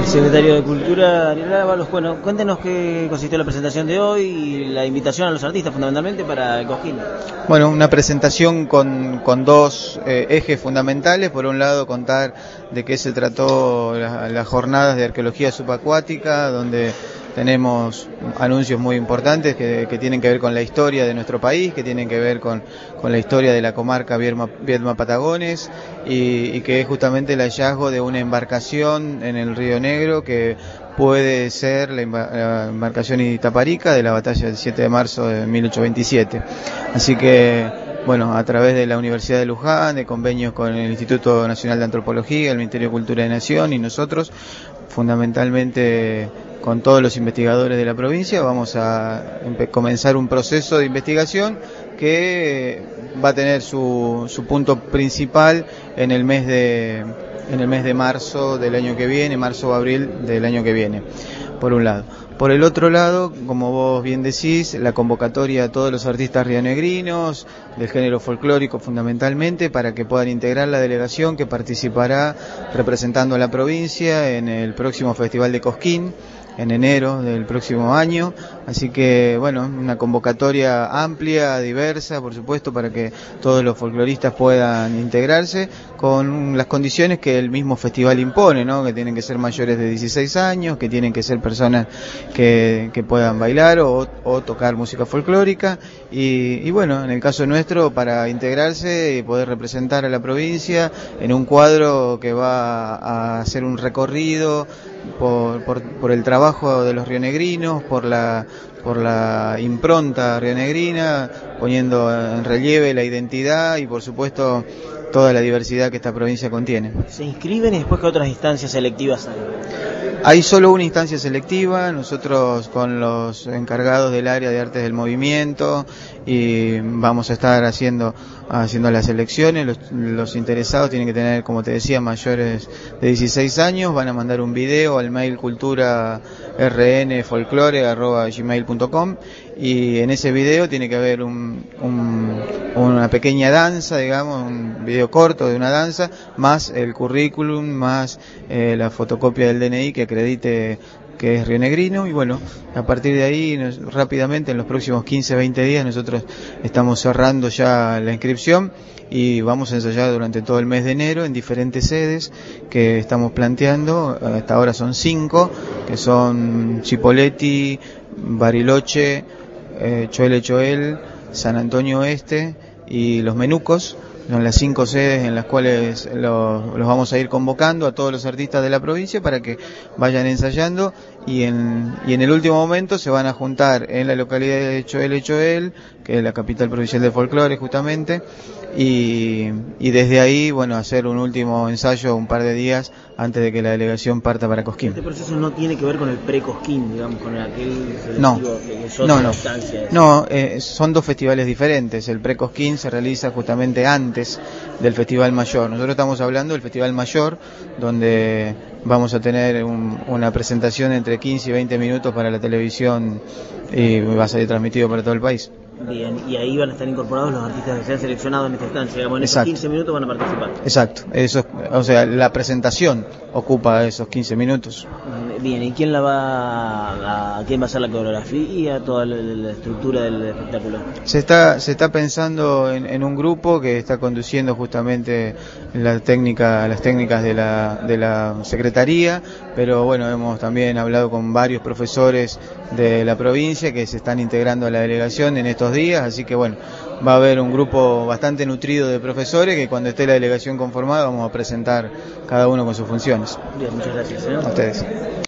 El secretario de Cultura, Daniel Ábalos. Bueno, cuéntenos qué consistió la presentación de hoy y la invitación a los artistas fundamentalmente para el Cosquín. Bueno, una presentación con dos ejes fundamentales. Por un lado, contar de qué se trató las jornadas de arqueología subacuática, donde tenemos anuncios muy importantes que tienen que ver con la historia de nuestro país, que tienen que ver con la historia de la comarca Viedma-Patagones y que es justamente el hallazgo de una embarcación en el Río Negro que puede ser la embarcación Itaparica de la batalla del 7 de marzo de 1827. Así que, bueno, a través de la Universidad de Luján, de convenios con el Instituto Nacional de Antropología, el Ministerio de Cultura de Nación y nosotros, fundamentalmente con todos los investigadores de la provincia, vamos a comenzar un proceso de investigación que va a tener su punto principal en el mes de marzo del año que viene, marzo o abril del año que viene, por un lado. Por el otro lado, como vos bien decís, la convocatoria a todos los artistas rionegrinos, del género folclórico fundamentalmente, para que puedan integrar la delegación que participará representando a la provincia en el próximo Festival de Cosquín, en enero del próximo año. Así que, bueno, una convocatoria amplia, diversa, por supuesto, para que todos los folcloristas puedan integrarse con las condiciones que el mismo festival impone, ¿no? Que tienen que ser mayores de 16 años, que tienen que ser personas que puedan bailar o tocar música folclórica y bueno, en el caso nuestro, para integrarse y poder representar a la provincia en un cuadro que va a hacer un recorrido por el trabajo de los rionegrinos, por la impronta rionegrina, poniendo en relieve la identidad y por supuesto toda la diversidad que esta provincia contiene. ¿Se inscriben y después qué otras instancias selectivas hay? Hay solo una instancia selectiva, nosotros con los encargados del área de artes del movimiento y vamos a estar haciendo las selecciones. Los interesados tienen que tener, como te decía, mayores de 16 años, van a mandar un video al mail culturarnfolklore@gmail.com y en ese video tiene que haber una pequeña danza, digamos, un video corto de una danza, más el currículum, más la fotocopia del DNI que acredite que es rionegrino y bueno, a partir de ahí rápidamente en los próximos 15-20 días nosotros estamos cerrando ya la inscripción y vamos a ensayar durante todo el mes de enero en diferentes sedes que estamos planteando. Hasta ahora son 5, que son Chipoleti, Bariloche, Choel, San Antonio Oeste y Los Menucos. Son las 5 sedes en las cuales los vamos a ir convocando a todos los artistas de la provincia para que vayan ensayando y en el último momento se van a juntar en la localidad de Choel, que es la capital provincial de folclore justamente, y desde ahí, bueno, hacer un último ensayo un par de días antes de que la delegación parta para Cosquín. Este proceso no tiene que ver con el pre-Cosquín, digamos, con aquel no, que es otra instancia. No, son dos festivales diferentes. El pre-Cosquín se realiza justamente antes del Festival Mayor. Nosotros estamos hablando del Festival Mayor, donde vamos a tener una presentación entre 15 y 20 minutos para la televisión y va a salir transmitido para todo el país. Bien, y ahí van a estar incorporados los artistas que se han seleccionado en esta instancia, digamos, en esos 15 minutos van a participar. Exacto, eso, o sea, la presentación ocupa esos 15 minutos. Bien, ¿y quién va a hacer la coreografía, toda la estructura del espectáculo? Se está pensando en un grupo que está conduciendo justamente las técnicas de la Secretaría, pero bueno, hemos también hablado con varios profesores de la provincia que se están integrando a la delegación en estos días, así que bueno, va a haber un grupo bastante nutrido de profesores que cuando esté la delegación conformada vamos a presentar cada uno con sus funciones. Bien, muchas gracias. A ustedes.